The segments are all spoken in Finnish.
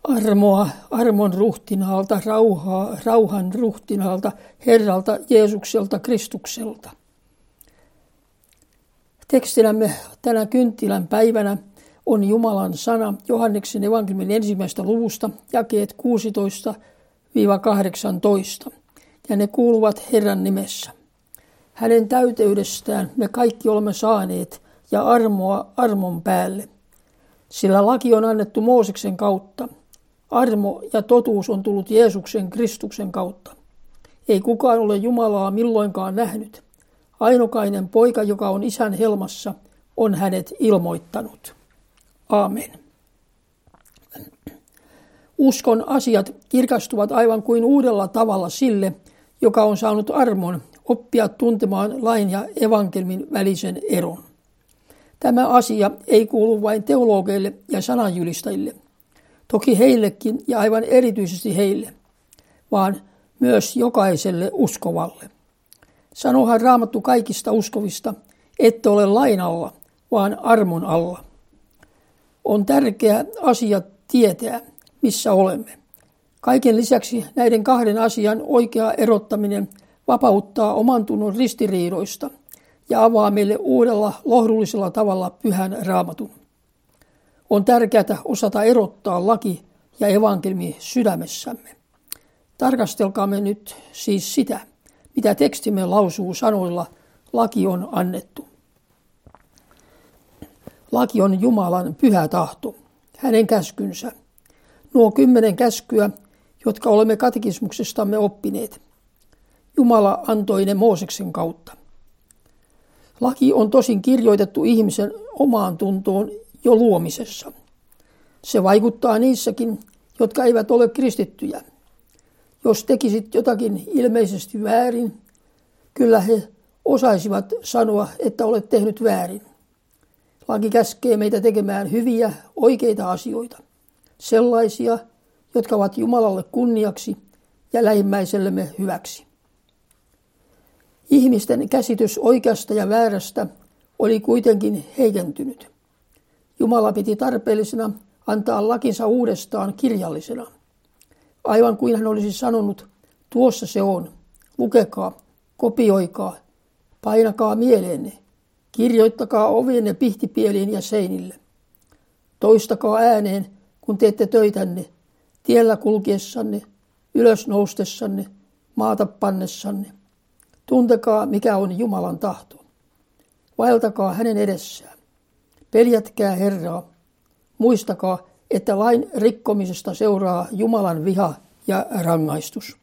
Armoa armon ruhtinaalta, rauhaa rauhan ruhtinaalta, Herralta Jeesukselta Kristukselta. Tekstinämme tänä kynttilän päivänä on Jumalan sana Johanneksen evankeliumin 1. luvusta, jakeet 16-18, ja ne kuuluvat Herran nimessä. Hänen täyteydestään me kaikki olemme saaneet, ja armoa armon päälle. Sillä laki on annettu Mooseksen kautta. Armo ja totuus on tullut Jeesuksen Kristuksen kautta. Ei kukaan ole Jumalaa milloinkaan nähnyt. Ainokainen poika, joka on Isän helmassa, on hänet ilmoittanut. Aamen. Uskon asiat kirkastuvat aivan kuin uudella tavalla sille, joka on saanut armon oppia tuntemaan lain ja evankelmin välisen eron. Tämä asia ei kuulu vain teologeille ja sananjulistajille, toki heillekin ja aivan erityisesti heille, vaan myös jokaiselle uskovalle. Sanohan Raamattu kaikista uskovista, ette ole lain alla, vaan armon alla. On tärkeä asia tietää, missä olemme. Kaiken lisäksi näiden kahden asian oikea erottaminen vapauttaa oman tunnon ristiriidoista ja avaa meille uudella lohdullisella tavalla pyhän Raamatun. On tärkeää osata erottaa laki ja evankelmi sydämessämme. Tarkastelkaamme nyt siis sitä, mitä tekstimme lausuu sanoilla laki on annettu. Laki on Jumalan pyhä tahto, hänen käskynsä. Nuo 10 käskyä, jotka olemme katekismuksestamme oppineet. Jumala antoi ne Mooseksen kautta. Laki on tosin kirjoitettu ihmisen omaan tuntoon jo luomisessa. Se vaikuttaa niissäkin, jotka eivät ole kristittyjä. Jos tekisit jotakin ilmeisesti väärin, kyllä he osaisivat sanoa, että olet tehnyt väärin. Laki käskee meitä tekemään hyviä, oikeita asioita. Sellaisia, jotka ovat Jumalalle kunniaksi ja lähimmäisellemme hyväksi. Ihmisten käsitys oikeasta ja väärästä oli kuitenkin heikentynyt. Jumala piti tarpeellisena antaa lakinsa uudestaan kirjallisena. Aivan kuin hän olisi sanonut, tuossa se on, lukekaa, kopioikaa, painakaa mieleenne, kirjoittakaa ovienne pihtipieliin ja seinille. Toistakaa ääneen, kun teette töitänne, tiellä kulkiessanne, ylös noustessanne, maata pannessanne. Tuntekaa, mikä on Jumalan tahto. Vaeltakaa hänen edessään. Peljätkää Herraa. Muistakaa, että lain rikkomisesta seuraa Jumalan viha ja rangaistus.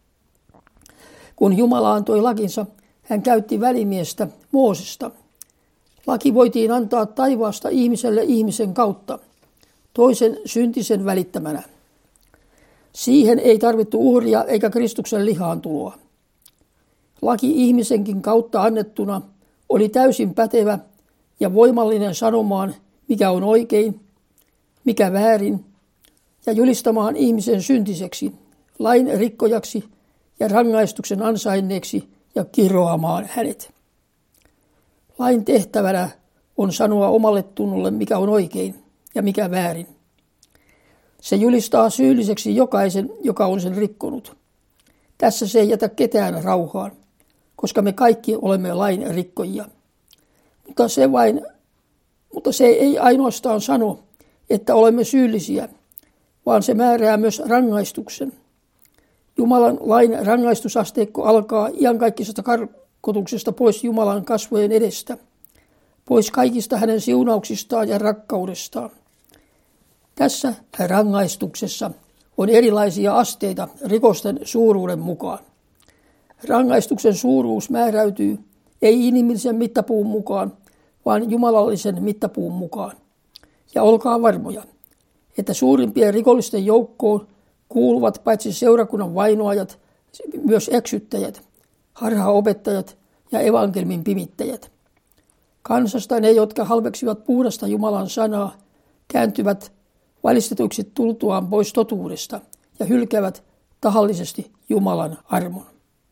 Kun Jumala antoi lakinsa, hän käytti välimiestä Moosesta. Laki voitiin antaa taivaasta ihmiselle ihmisen kautta, toisen syntisen välittämänä. Siihen ei tarvittu uhria eikä Kristuksen lihaantuloa. Laki ihmisenkin kautta annettuna oli täysin pätevä ja voimallinen sanomaan, mikä on oikein, mikä väärin, ja julistamaan ihmisen syntiseksi, lain rikkojaksi ja rangaistuksen ansainneeksi ja kiroamaan hänet. Lain tehtävänä on sanoa omalle tunnolle, mikä on oikein ja mikä väärin. Se julistaa syylliseksi jokaisen, joka on sen rikkonut. Tässä se ei jätä ketään rauhaan, koska me kaikki olemme lain rikkojia. Mutta se ei ainoastaan sano, että olemme syyllisiä, vaan se määrää myös rangaistuksen. Jumalan lain rangaistusasteikko alkaa iankaikkisesta karkotuksesta pois Jumalan kasvojen edestä, pois kaikista hänen siunauksistaan ja rakkaudestaan. Tässä rangaistuksessa on erilaisia asteita rikosten suuruuden mukaan. Rangaistuksen suuruus määräytyy ei inhimillisen mittapuun mukaan, vaan jumalallisen mittapuun mukaan. Ja olkaa varmoja, että suurimpien rikollisten joukkoon kuuluvat paitsi seurakunnan vainoajat, myös eksyttäjät, harhaopettajat ja evankelmin pimittäjät. Kansasta ne, jotka halveksivat puhdasta Jumalan sanaa, kääntyvät valistetuiksi tultuaan pois totuudesta ja hylkäävät tahallisesti Jumalan armon.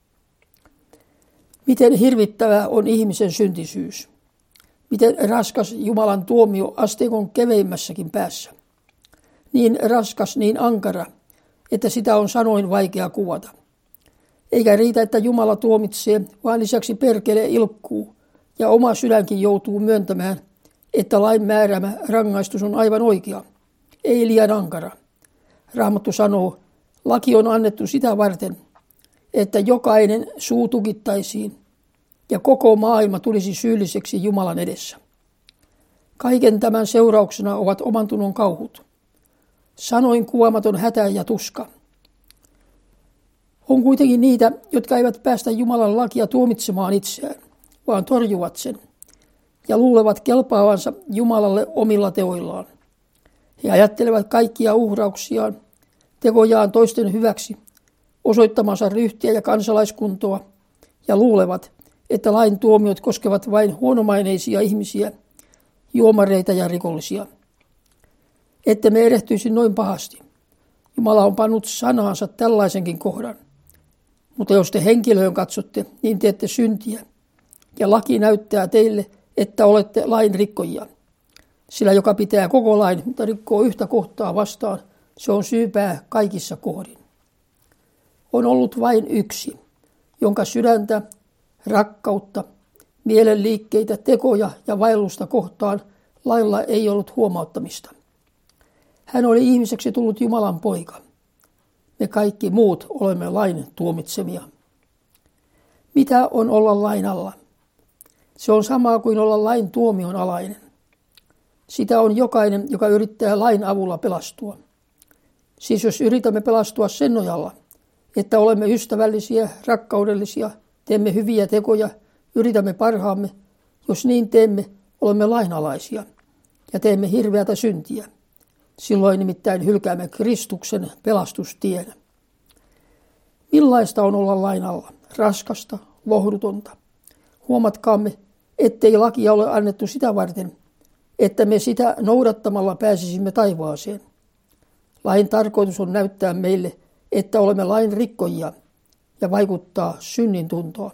Miten hirvittävä on ihmisen syntisyys. Miten raskas Jumalan tuomio asteikon keveimmässäkin päässä. niin raskas, niin ankara, että sitä on sanoin vaikea kuvata. Eikä riitä, että Jumala tuomitsee, vaan lisäksi perkele ilkkuu, ja oma sydänkin joutuu myöntämään, että lain määräämä rangaistus on aivan oikea, ei liian ankara. Raamattu sanoo, laki on annettu sitä varten, että jokainen suu tukittaisiin ja koko maailma tulisi syylliseksi Jumalan edessä. Kaiken tämän seurauksena ovat omantunnon kauhut. Sanoin kuvaamaton hätä ja tuska. On kuitenkin niitä, jotka eivät päästä Jumalan lakia tuomitsemaan itseään, vaan torjuvat sen ja luulevat kelpaavansa Jumalalle omilla teoillaan. He ajattelevat kaikkia uhrauksiaan, tekojaan toisten hyväksi, osoittamansa ryhtiä ja kansalaiskuntoa ja luulevat, että lain tuomiot koskevat vain huonomaineisia ihmisiä, juomareita ja rikollisia. Ette me erehtyisi noin pahasti. Jumala on pannut sanaansa tällaisenkin kohdan. Mutta jos te henkilöön katsotte, niin teette syntiä. Ja laki näyttää teille, että olette lain rikkojia. Sillä joka pitää koko lain, mutta rikkoo yhtä kohtaa vastaan, se on syypää kaikissa kohdin. On ollut vain yksi, jonka sydäntä, rakkautta, mielenliikkeitä, tekoja ja vaellusta kohtaan lailla ei ollut huomauttamista. Hän oli ihmiseksi tullut Jumalan poika. Me kaikki muut olemme lain tuomitsemia. Mitä on olla lain alla? Se on samaa kuin olla lain tuomion alainen. Sitä on jokainen, joka yrittää lain avulla pelastua. Siis jos yritämme pelastua sen nojalla, että olemme ystävällisiä, rakkaudellisia, teemme hyviä tekoja, yritämme parhaamme, jos niin teemme, olemme lainalaisia ja teemme hirveätä syntiä. Silloin nimittäin hylkäämme Kristuksen pelastustien. Millaista on olla lain alla? Raskasta, lohdutonta. Huomatkaamme, ettei lakia ole annettu sitä varten, että me sitä noudattamalla pääsisimme taivaaseen. Lain tarkoitus on näyttää meille, että olemme lain rikkojia ja vaikuttaa synnin tuntoa.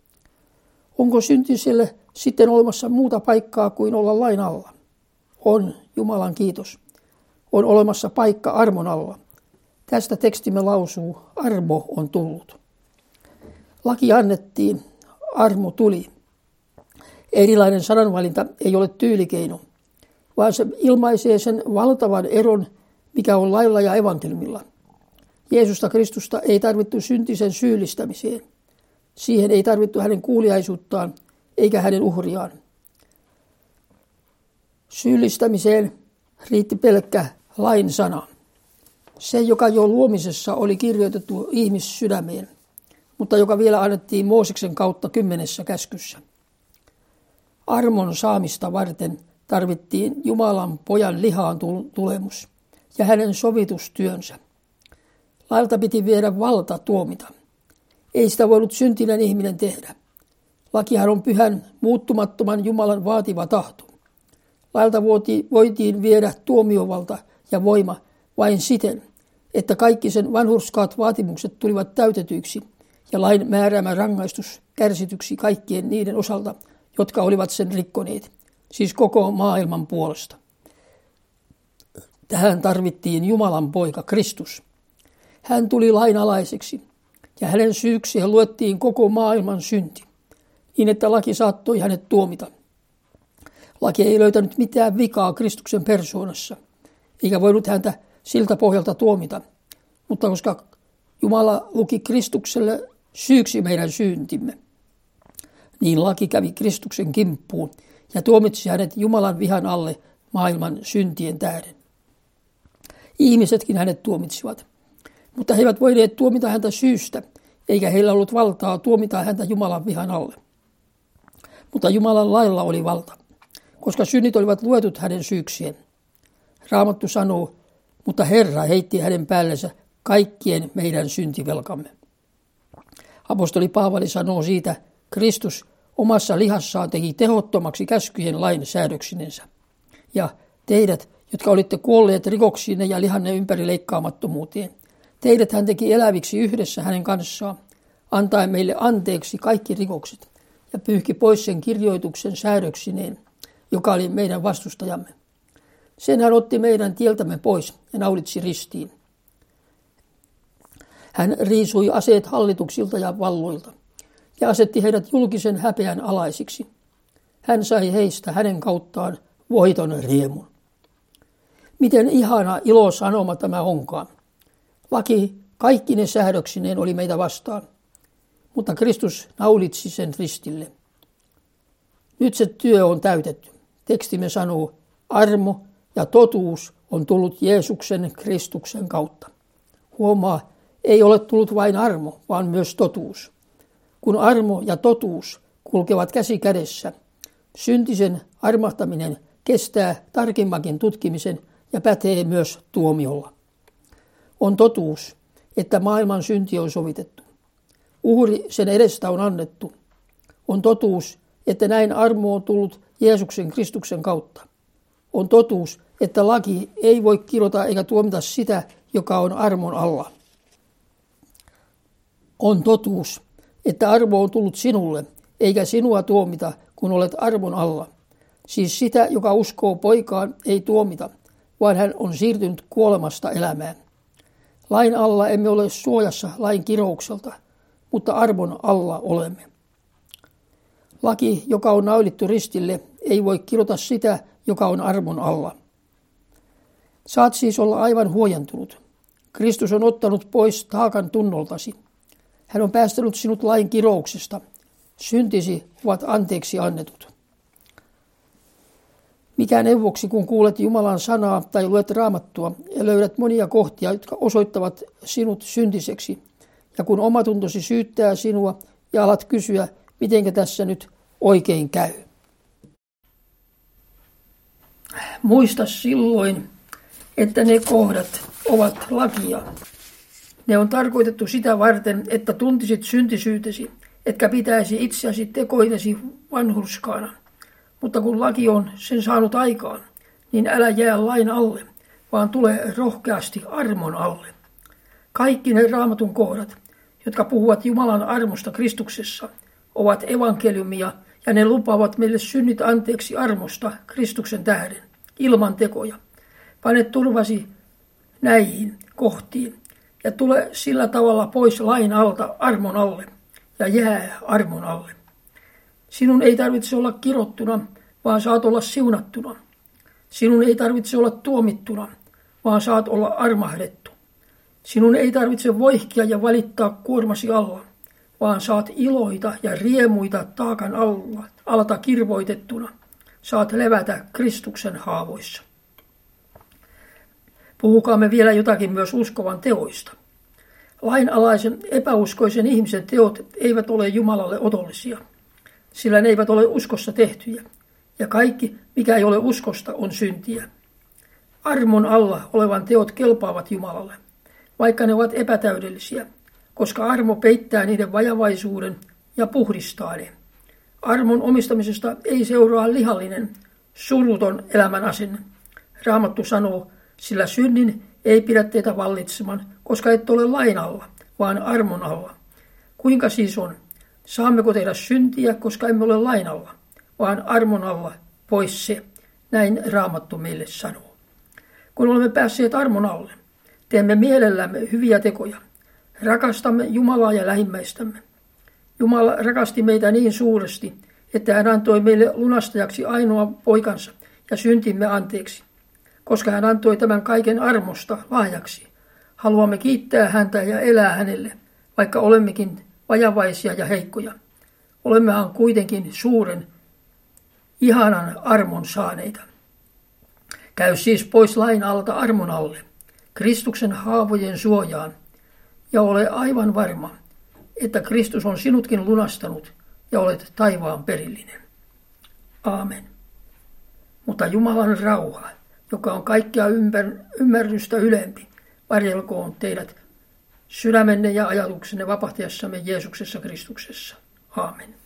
Onko syntiselle sitten olemassa muuta paikkaa kuin olla lain alla? On, Jumalan kiitos. On olemassa paikka armon alla. Tästä tekstimme lausuu, armo on tullut. Laki annettiin, armo tuli. Erilainen sananvalinta ei ole tyylikeino, vaan se ilmaisee sen valtavan eron, mikä on lailla ja evankeliumilla. Jeesusta Kristusta ei tarvittu syntisen syyllistämiseen. Siihen ei tarvittu hänen kuuliaisuuttaan eikä hänen uhriaan. Syyllistämiseen riitti pelkkä lain sana. Se, joka jo luomisessa oli kirjoitettu ihmissydämeen, mutta joka vielä annettiin Mooseksen kautta 10 käskyssä. Armon saamista varten tarvittiin Jumalan pojan lihaan tulemus ja hänen sovitustyönsä. Lailta piti viedä valta tuomita. Ei sitä voinut syntinen ihminen tehdä. Lakihan on pyhän, muuttumattoman Jumalan vaativa tahto. Lailta voitiin viedä tuomiovalta ja voima vain siten, että kaikki sen vanhurskaat vaatimukset tulivat täytetyiksi ja lain määräämä rangaistus kärsityksi kaikkien niiden osalta, jotka olivat sen rikkoneet, siis koko maailman puolesta. Tähän tarvittiin Jumalan poika Kristus. Hän tuli lainalaiseksi ja hänen syykseen luettiin koko maailman synti, niin että laki saattoi hänet tuomita. Laki ei löytänyt mitään vikaa Kristuksen persoonassa, eikä voinut häntä siltä pohjalta tuomita, mutta koska Jumala luki Kristukselle syyksi meidän syntimme, niin laki kävi Kristuksen kimppuun ja tuomitsi hänet Jumalan vihan alle maailman syntien tähden. Ihmisetkin hänet tuomitsivat, mutta he eivät voineet tuomita häntä syystä, eikä heillä ollut valtaa tuomita häntä Jumalan vihan alle. Mutta Jumalan lailla oli valta, koska synnit olivat luetut hänen syyksien. Raamattu sanoo, mutta Herra heitti hänen päällensä kaikkien meidän syntivelkamme. Apostoli Paavali sanoo siitä, Kristus omassa lihassaan teki tehottomaksi käskyjen lain säädöksinensä. Ja teidät, jotka olitte kuolleet rikoksiinne ja lihanne ympäri leikkaamattomuuteen, teidät hän teki eläviksi yhdessä hänen kanssaan, antaen meille anteeksi kaikki rikokset ja pyyhki pois sen kirjoituksen säädöksineen, joka oli meidän vastustajamme. Sen hän otti meidän tieltämme pois ja naulitsi ristiin. Hän riisui aseet hallituksilta ja valloilta ja asetti heidät julkisen häpeän alaisiksi. Hän sai heistä hänen kauttaan voiton riemun. Miten ihana ilosanoma tämä onkaan. Laki kaikkine säädöksineen oli meitä vastaan, mutta Kristus naulitsi sen ristille. Nyt se työ on täytetty. Tekstimme sanoo, armo ja totuus on tullut Jeesuksen Kristuksen kautta. Huomaa, ei ole tullut vain armo, vaan myös totuus. Kun armo ja totuus kulkevat käsi kädessä, syntisen armahtaminen kestää tarkimmankin tutkimisen ja pätee myös tuomiolla. On totuus, että maailman synti on sovitettu. Uhri sen edestä on annettu. On totuus, että näin armo on tullut Jeesuksen Kristuksen kautta. On totuus, että laki ei voi kirota eikä tuomita sitä, joka on armon alla. On totuus, että armo on tullut sinulle, eikä sinua tuomita, kun olet armon alla. Siis sitä, joka uskoo poikaan, ei tuomita, vaan hän on siirtynyt kuolemasta elämään. Lain alla emme ole suojassa lain kiroukselta, mutta armon alla olemme. Laki, joka on naulittu ristille, ei voi kirota sitä, joka on armon alla. Saat siis olla aivan huojentunut. Kristus on ottanut pois taakan tunnoltasi. Hän on päästänyt sinut lain kirouksesta. Syntisi ovat anteeksi annetut. Mikä neuvoksi, kun kuulet Jumalan sanaa tai luet Raamattua ja löydät monia kohtia, jotka osoittavat sinut syntiseksi, ja kun omatuntosi syyttää sinua ja alat kysyä, mitenkä tässä nyt oikein käy. Muista silloin, että ne kohdat ovat lakia. Ne on tarkoitettu sitä varten, että tuntisit syntisyytesi, etkä pitäisi itseäsi tekoinesi vanhurskaana. Mutta kun laki on sen saanut aikaan, niin älä jää lain alle, vaan tule rohkeasti armon alle. Kaikki ne Raamatun kohdat, jotka puhuvat Jumalan armosta Kristuksessa, ovat evankeliumia ja ne lupaavat meille synnit anteeksi armosta Kristuksen tähden, ilman tekoja. Pane turvasi näihin kohtiin ja tule sillä tavalla pois lain alta armon alle ja jää armon alle. Sinun ei tarvitse olla kirottuna, vaan saat olla siunattuna. Sinun ei tarvitse olla tuomittuna, vaan saat olla armahdettu. Sinun ei tarvitse voihkia ja valittaa kuormasi alla, vaan saat iloita ja riemuita taakan alta kirvoitettuna. Saat levätä Kristuksen haavoissa. Puhukaamme vielä jotakin myös uskovan teoista. Lainalaisen epäuskoisen ihmisen teot eivät ole Jumalalle otollisia, sillä ne eivät ole uskossa tehtyjä, ja kaikki, mikä ei ole uskosta, on syntiä. Armon alla olevan teot kelpaavat Jumalalle, vaikka ne ovat epätäydellisiä, koska armo peittää niiden vajavaisuuden ja puhdistaa ne. Armon omistamisesta ei seuraa lihallinen, suruton elämän asenne. Raamattu sanoo, sillä synnin ei pidä teitä vallitsemaan, koska et ole lain alla, vaan armon alla. Kuinka siis on? Saammeko tehdä syntiä, koska emme ole lain alla, vaan armon alla pois se? Näin Raamattu meille sanoo. Kun olemme päässeet armon alle, teemme mielellämme hyviä tekoja. Rakastamme Jumalaa ja lähimmäistämme. Jumala rakasti meitä niin suuresti, että hän antoi meille lunastajaksi ainoa poikansa ja syntimme anteeksi. Koska hän antoi tämän kaiken armosta lahjaksi, haluamme kiittää häntä ja elää hänelle, vaikka olemmekin vajavaisia ja heikkoja. Olemmehan kuitenkin suuren, ihanan armon saaneita. Käy siis pois lain alta armon alle, Kristuksen haavojen suojaan, ja ole aivan varma, että Kristus on sinutkin lunastanut ja olet taivaan perillinen. Aamen. Mutta Jumalan rauha, joka on kaikkea ymmärrystä ylempi, varjelkoon teidät sydämenne ja ajatuksenne vapahtajassamme Jeesuksessa Kristuksessa. Aamen.